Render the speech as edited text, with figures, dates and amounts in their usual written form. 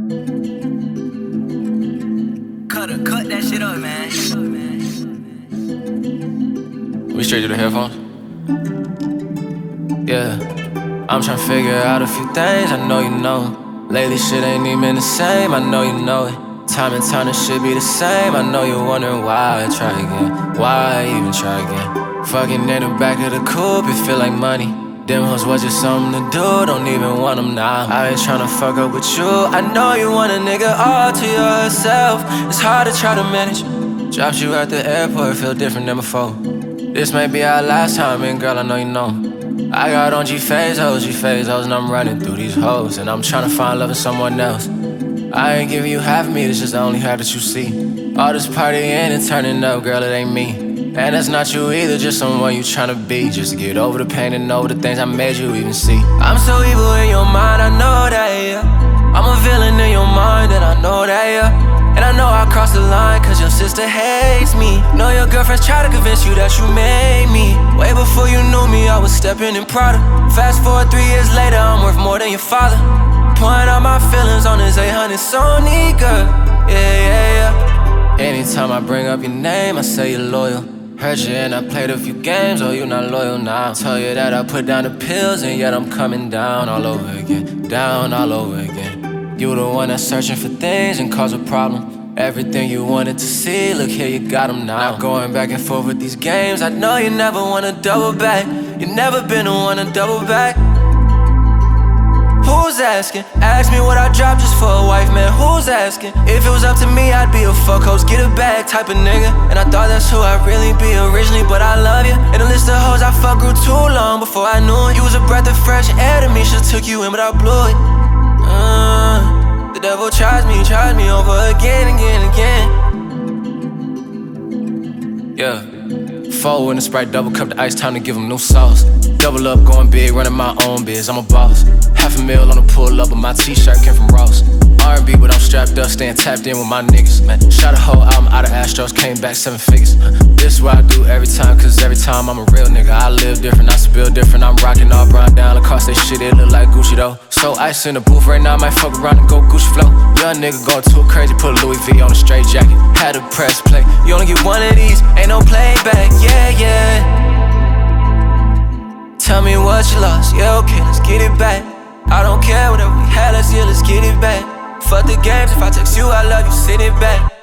Cut that shit up, man. We straight to the headphones? Yeah. I'm tryna figure out a few things, I know you know. Lately shit ain't even been the same, I know you know it. Time and time, it should be the same. I know you're wondering why I try again. Why I even try again? Fucking in the back of the coupe, it feel like money. Them hoes was just something to do, don't even want them now. I ain't tryna fuck up with you. I know you want a nigga all to yourself. It's hard to try to manage. Dropped you at the airport, feel different than before. This may be our last time, and girl, I know you know. I got on G-Phazos, and I'm running through these hoes. And I'm tryna find love in someone else. I ain't giving you half of me, this just the only half that you see. All this partying and turning up, girl, it ain't me. And that's not you either, just someone you tryna be. Just to get over the pain and over the things I made you even see. I'm so evil in your mind, I know that, yeah. I'm a villain in your mind, and I know that, yeah. And I know I crossed the line, cause your sister hates me. Know your girlfriends try to convince you that you made me. Way before you knew me, I was stepping in Prada. Fast forward 3 years later, I'm worth more than your father. Pouring out my feelings on this 800 Sony, girl. Yeah. Anytime I bring up your name, I say you're loyal. Heard you and I played a few games, oh, you not loyal now. Tell you that I put down the pills, and yet I'm coming down all over again. Down all over again. You the one that's searching for things and cause a problem. Everything you wanted to see, look here, you got them now. Not going back and forth with these games, I know you never wanna double back. You never been the one to double back. Who's asking? Ask me what I dropped just for a wife, man, who's asking? If it was up to me, I'd be a fuck hoes, get a bag type of nigga. And I thought that's who I'd really be originally, but I love you. And the list of hoes I fucked grew too long before I knew it. You was a breath of fresh air to me, should've took you in, but I blew it. The devil tries me over again. Yeah. Four in the Sprite, double cup the ice, time to give him new sauce. Double up, going big, running my own biz, I'm a boss. $500,000 on the pull up, but my t-shirt came from Ross. R&B, but I'm strapped up, staying tapped in with my niggas, man. Shot a whole album out of Astros, came back 7 figures. This is what I do every time, cause every time I'm a real nigga. I live different, I spill different, I'm rocking all brown down. Across that shit, it look like Gucci though. So ice in the booth right now, I might fuck around and go Gucci flow. Young nigga going too crazy, put a Louis V on a straight jacket. Had to press play, you only get one of these, ain't no playback, yeah. Tell me what you lost, yeah, okay, let's get it back. I don't care, whatever we had, let's get it back. Fuck the games, if I text you, I love you, send it back.